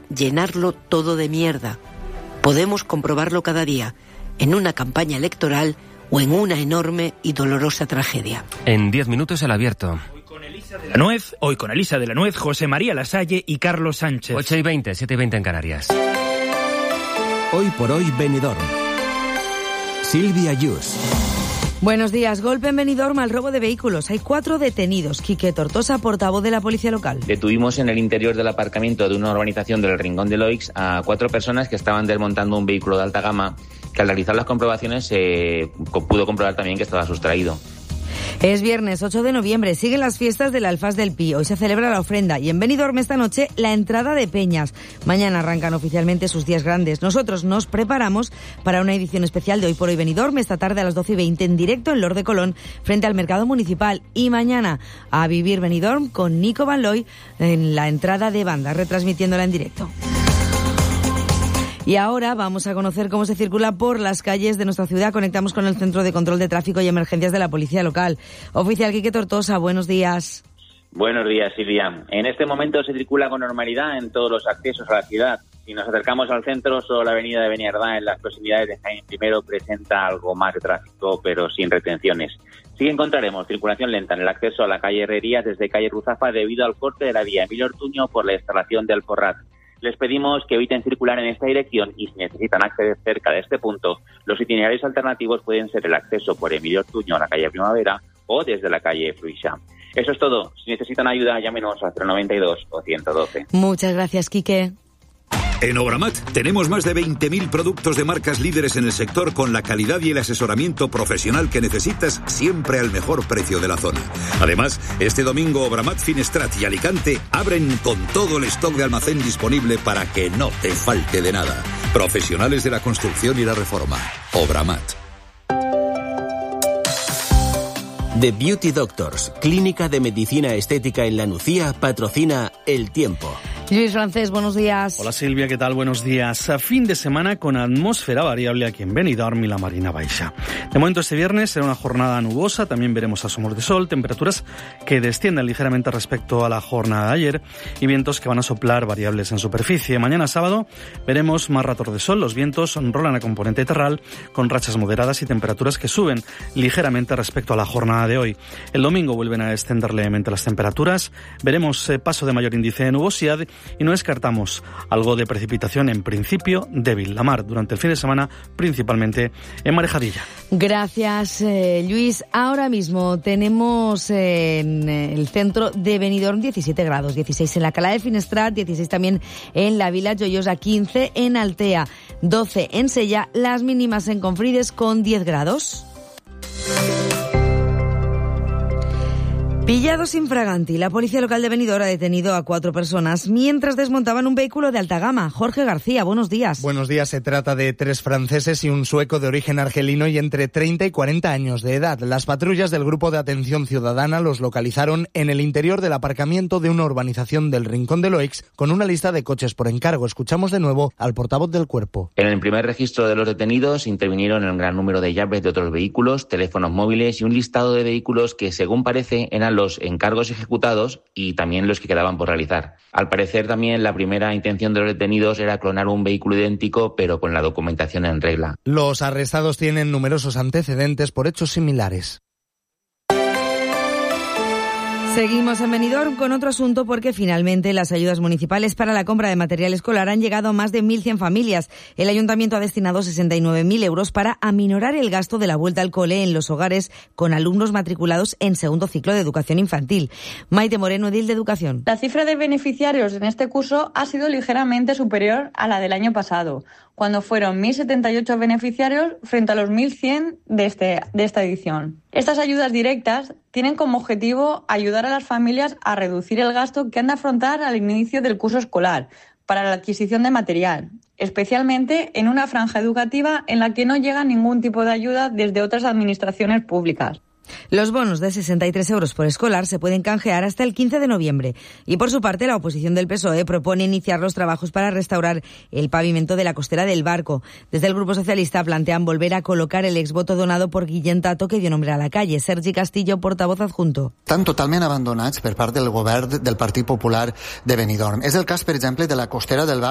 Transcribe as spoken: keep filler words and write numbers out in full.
llenarlo todo de mierda. Podemos comprobarlo cada día, en una campaña electoral o en una enorme y dolorosa tragedia. En diez minutos el abierto. Hoy con Elisa de la Nuez, hoy con Elisa de la Nuez, José María Lasalle y Carlos Sánchez. ocho y veinte, siete y veinte en Canarias. Hoy por hoy Benidorm. Silvia Yus. Buenos días. Golpe en Benidorm al robo de vehículos. Hay cuatro detenidos. Quique Tortosa, portavoz de la policía local. Detuvimos en el interior del aparcamiento de una urbanización del Rincón de Loix a cuatro personas que estaban desmontando un vehículo de alta gama que al realizar las comprobaciones se eh, pudo comprobar también que estaba sustraído. Es viernes ocho de noviembre, siguen las fiestas del Alfaz del Pi. Hoy se celebra la ofrenda y en Benidorm esta noche la entrada de peñas. Mañana arrancan oficialmente sus días grandes. Nosotros nos preparamos para una edición especial de Hoy por Hoy Benidorm esta tarde a las doce y veinte en directo en Lord de Colón frente al Mercado Municipal. Y mañana a vivir Benidorm con Nico Van Looy en la entrada de banda, retransmitiéndola en directo. Y ahora vamos a conocer cómo se circula por las calles de nuestra ciudad. Conectamos con el Centro de Control de Tráfico y Emergencias de la Policía Local. Oficial Quique Tortosa, buenos días. Buenos días, Silvia. En este momento se circula con normalidad en todos los accesos a la ciudad. Si nos acercamos al centro, solo la avenida de Beniardá en las proximidades de Jaén Primero presenta algo más de tráfico, pero sin retenciones. Sí encontraremos circulación lenta en el acceso a la calle Herrerías desde calle Ruzafa debido al corte de la vía Emilio Ortuño por la instalación del Alforrat. Les pedimos que eviten circular en esta dirección y si necesitan acceder cerca de este punto, los itinerarios alternativos pueden ser el acceso por Emilio Ortuño a la calle Primavera o desde la calle Fruixa. Eso es todo. Si necesitan ayuda, llámenos al cero noventa y dos o ciento doce. Muchas gracias, Quique. En Obramat tenemos más de veinte mil productos de marcas líderes en el sector con la calidad y el asesoramiento profesional que necesitas siempre al mejor precio de la zona. Además, este domingo Obramat Finestrat y Alicante abren con todo el stock de almacén disponible para que no te falte de nada. Profesionales de la construcción y la reforma. Obramat. The Beauty Doctors, clínica de medicina estética en La Nucía, patrocina El Tiempo. Luis Francés, buenos días. Hola Silvia, ¿qué tal? Buenos días. A fin de semana con atmósfera variable aquí en Benidorm y la Marina Baixa. De momento este viernes será una jornada nubosa, también veremos asomos de sol, temperaturas que descienden ligeramente respecto a la jornada de ayer y vientos que van a soplar variables en superficie. Mañana sábado veremos más ratos de sol, los vientos rolan a componente terral con rachas moderadas y temperaturas que suben ligeramente respecto a la jornada de hoy. El domingo vuelven a descender levemente las temperaturas, veremos eh, paso de mayor índice de nubosidad y no descartamos algo de precipitación en principio débil. La mar durante el fin de semana principalmente en Marejadilla. Gracias, eh, Luis. Ahora mismo tenemos eh, en el centro de Benidorm diecisiete grados, dieciséis en la Cala de Finestrat, dieciséis también en la Vila Joiosa, quince en Altea, doce en Sella, las mínimas en Confrides con diez grados. Pillados infraganti, la policía local de Benidorm ha detenido a cuatro personas mientras desmontaban un vehículo de alta gama. Jorge García, buenos días. Buenos días. Se trata de tres franceses y un sueco de origen argelino y entre treinta y cuarenta años de edad. Las patrullas del Grupo de Atención Ciudadana los localizaron en el interior del aparcamiento de una urbanización del Rincón de Loix con una lista de coches por encargo. Escuchamos de nuevo al portavoz del cuerpo. En el primer registro de los detenidos intervinieron en un gran número de llaves de otros vehículos, teléfonos móviles y un listado de vehículos que, según parece, eran los encargos ejecutados y también los que quedaban por realizar. Al parecer también la primera intención de los detenidos era clonar un vehículo idéntico pero con la documentación en regla. Los arrestados tienen numerosos antecedentes por hechos similares. Seguimos en Benidorm con otro asunto porque finalmente las ayudas municipales para la compra de material escolar han llegado a más de mil cien familias. El ayuntamiento ha destinado sesenta y nueve mil euros para aminorar el gasto de la vuelta al cole en los hogares con alumnos matriculados en segundo ciclo de educación infantil. Maite Moreno, edil de Educación. La cifra de beneficiarios en este curso ha sido ligeramente superior a la del año pasado, cuando fueron mil setenta y ocho beneficiarios frente a los mil cien de, este, de esta edición. Estas ayudas directas tienen como objetivo ayudar a las familias a reducir el gasto que han de afrontar al inicio del curso escolar para la adquisición de material, especialmente en una franja educativa en la que no llega ningún tipo de ayuda desde otras administraciones públicas. Los bonos de sesenta y tres euros por escolar se pueden canjear hasta el quince de noviembre. Y por su parte, la oposición del P S O E propone iniciar los trabajos para restaurar el pavimento de la costera del Barco. Desde el Grupo Socialista plantean volver a colocar el exvoto donado por Guillem Tato, que dio nombre a la calle. Sergi Castillo, portavoz adjunto. Estan totalment abandonats per part del govern del Partit Popular de Benidorm. És el cas, per exemple, de la costera del Barco.